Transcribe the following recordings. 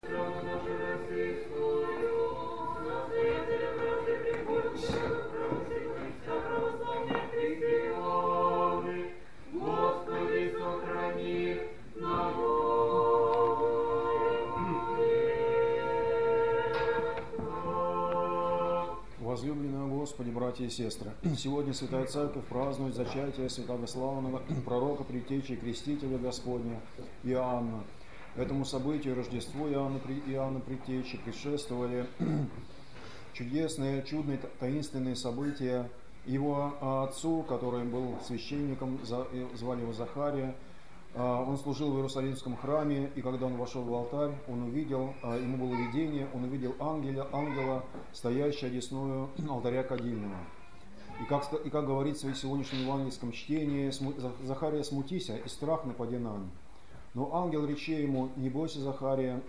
Возлюбленные Господи, братья и сестры, сегодня Святая Церковь празднует зачатие святославного пророка, предтечи и крестителя Господня Иоанна. Этому событию, Рождеству Иоанна Предтечи, предшествовали чудесные, чудные, таинственные события. Его отцу, который был священником, звали его Захария, он служил в Иерусалимском храме, и когда он вошел в алтарь, он увидел, ему было видение, он увидел ангела, стоящего одесную алтаря кадильного. И как говорится в сегодняшнем евангельском чтении, Захария смутися, и страх напади на него. Но ангел рече ему: не бойся, Захария,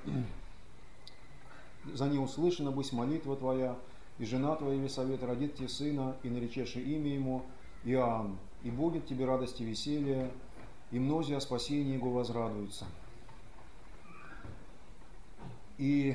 за не услышана быть молитва твоя, и жена твоя Елисавета родит тебе сына, и наречешь имя ему Иоанн, и будет тебе радость и веселье, и многие о спасении его возрадуются. И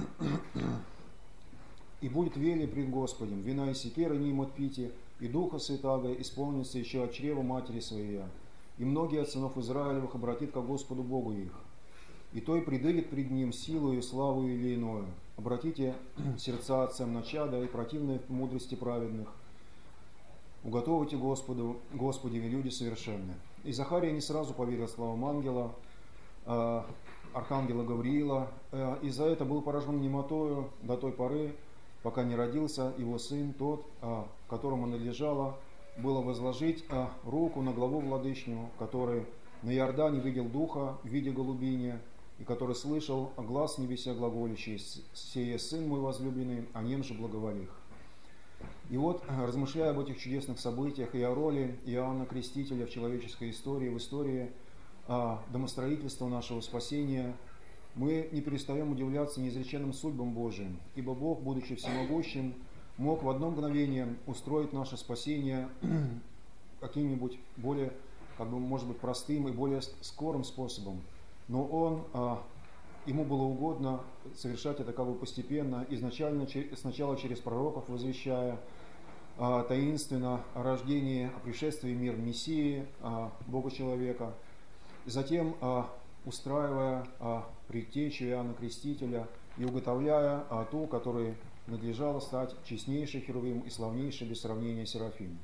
будет вели пред Господем, вина и секера не им отпите, и Духа Святаго исполнится еще от чрева матери своей. И многие от сынов Израилевых обратит ко Господу Богу их. И той предыдет пред Ним силою, славою или иною. Обратите сердца отцам на чадо и противные мудрости праведных. Уготовите Господу, Господи, вы люди совершенны. И Захария не сразу поверил словам ангела, архангела Гавриила, и за это был поражен немотою до той поры, пока не родился его сын, тот, которому надлежало было возложить руку на главу владычню, который на Иордане видел Духа в виде голубиня, и который слышал глас небеся глаголящий: «Сие сын мой возлюбленный, о нем же благоволих». И вот, размышляя об этих чудесных событиях и о роли Иоанна Крестителя в человеческой истории, в истории домостроительства нашего спасения, мы не перестаем удивляться неизреченным судьбам Божиим, ибо Бог, будучи всемогущим, мог в одно мгновение устроить наше спасение каким-нибудь более, может быть, простым и более скорым способом. Но ему было угодно совершать это постепенно, изначально, сначала через пророков, возвещая таинственно о рождении, о пришествии в мир Мессии, Бога-человека, затем устраивая предтечу Иоанна Крестителя и уготовляя ту, которой надлежало стать честнейшей Херувим и славнейшей без сравнения Серафим.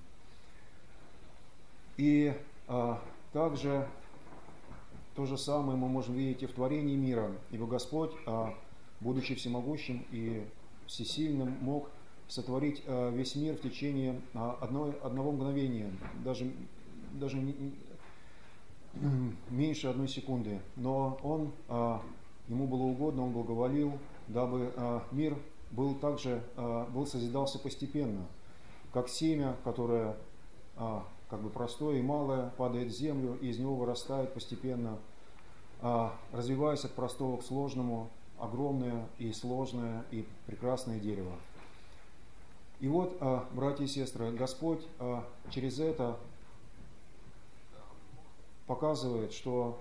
И также то же самое мы можем видеть и в творении мира, ибо Господь, будучи всемогущим и всесильным, мог сотворить весь мир в течение одного мгновения, даже меньше одной секунды. Но ему было угодно, он благоволил, дабы мир созидался постепенно, как семя, которое простое и малое, падает в землю, и из него вырастает постепенно, развиваясь от простого к сложному, огромное и сложное и прекрасное дерево. И вот, братья и сестры, Господь через это показывает, что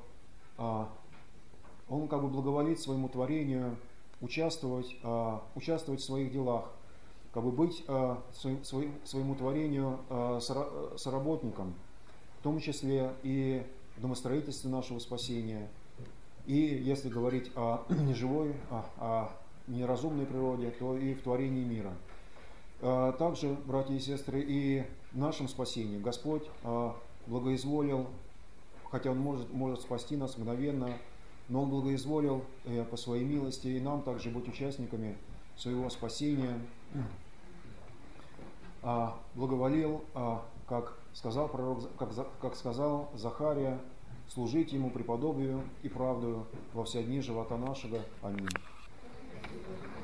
Он благоволит своему творению участвовать в своих делах, быть своему творению соработником, в том числе и в домостроительстве нашего спасения, и если говорить о неживой, о неразумной природе, то и в творении мира. Также, братья и сестры, и в нашем спасении Господь благоизволил, хотя Он может спасти нас мгновенно, но Он благоизволил по своей милости и нам также быть участниками своего спасения, благоволил, как сказал пророк, как сказал Захария, служить Ему преподобию и правдою во все дни живота нашего. Аминь.